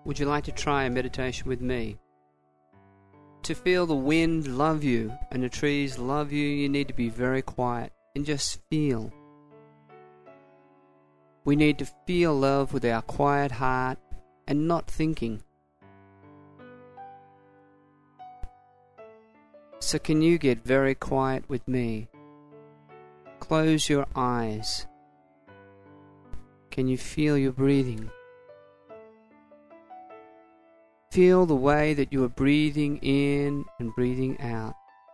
would you like to try a meditation with me? To feel the wind love you and the trees love you, you need to be very quiet and just feel. We need to feel love with our quiet heart and not thinking. So can you get very quiet with me? Close your eyes. Can you feel your breathing? Feel the way that you are breathing in and breathing out.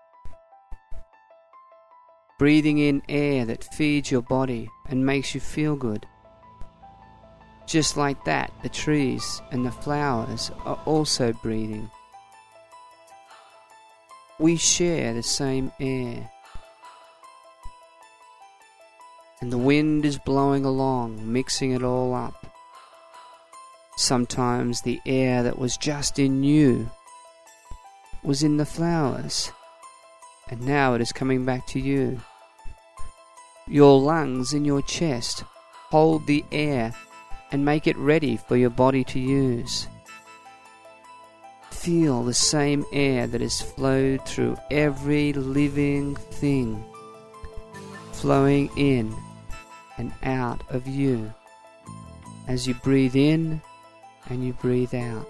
Breathing in air that feeds your body and makes you feel good. Just like that, the trees and the flowers are also breathing. We share the same air. And the wind is blowing along, mixing it all up. Sometimes the air that was just in you was in the flowers, and now it is coming back to you. Your lungs in your chest hold the air and make it ready for your body to use. Feel the same air that has flowed through every living thing, flowing in and out of you as you breathe in and you breathe out.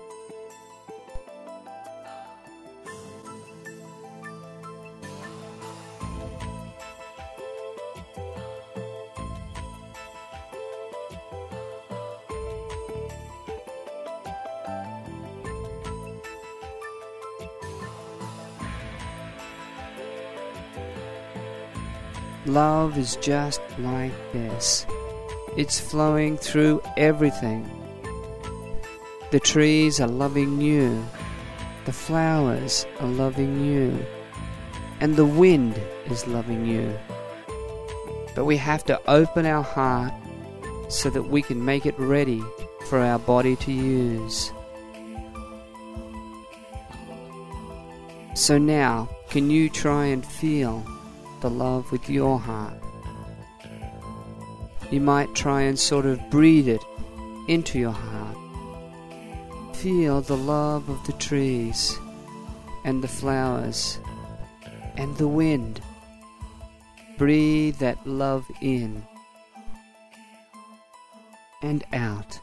Love is just like this. It's flowing through everything. The trees are loving you. The flowers are loving you. And the wind is loving you. But we have to open our heart so that we can make it ready for our body to use. So now, can you try and feel the love with your heart? You might try and sort of breathe it into your heart. Feel the love of the trees and the flowers and the wind. Breathe that love in and out.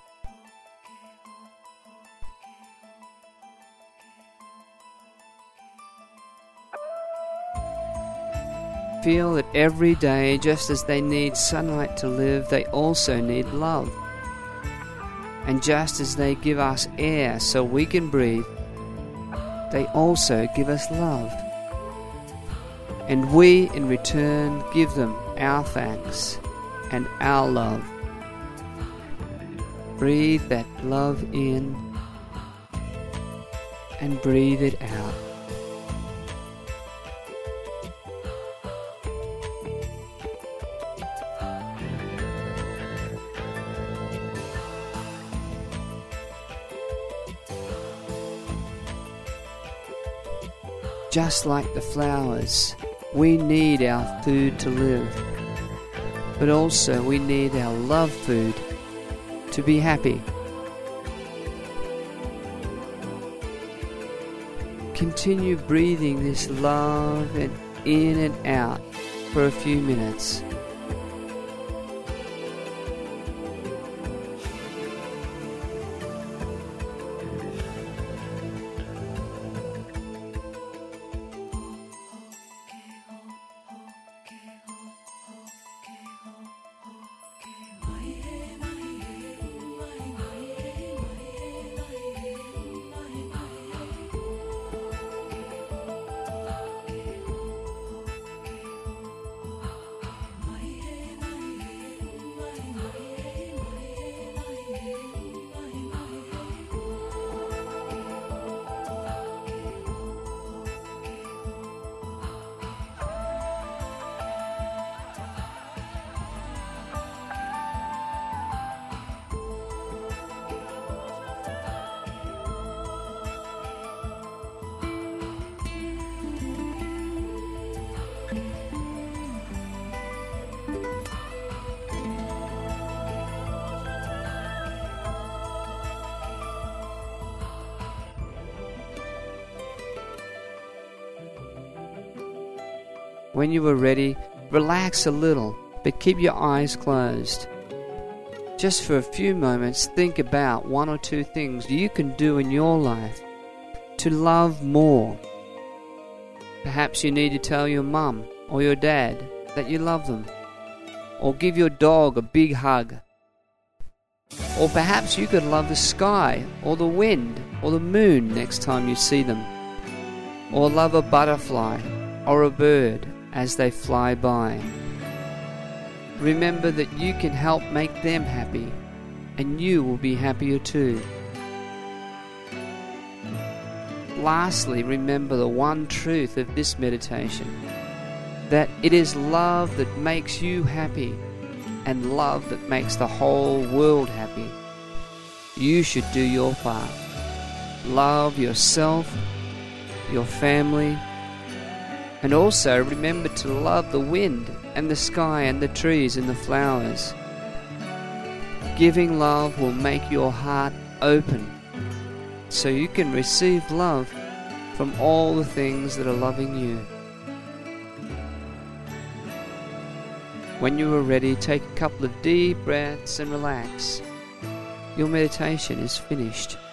Feel that every day, just as they need sunlight to live, they also need love. And just as they give us air so we can breathe, they also give us love. And we, in return, give them our thanks and our love. Breathe that love in and breathe it out. Just like the flowers, we need our food to live, but also we need our love food to be happy. Continue breathing this love and in and out for a few minutes. When you are ready, relax a little, but keep your eyes closed. Just for a few moments, think about one or two things you can do in your life to love more. Perhaps you need to tell your mum or your dad that you love them, or give your dog a big hug. Or perhaps you could love the sky or the wind or the moon next time you see them, or love a butterfly or a bird as they fly by. Remember that you can help make them happy, and you will be happier too. Lastly, remember the one truth of this meditation, that it is love that makes you happy, and love that makes the whole world happy. You should do your part. Love yourself, your family, and also remember to love the wind and the sky and the trees and the flowers. Giving love will make your heart open, so you can receive love from all the things that are loving you. When you are ready, take a couple of deep breaths and relax. Your meditation is finished.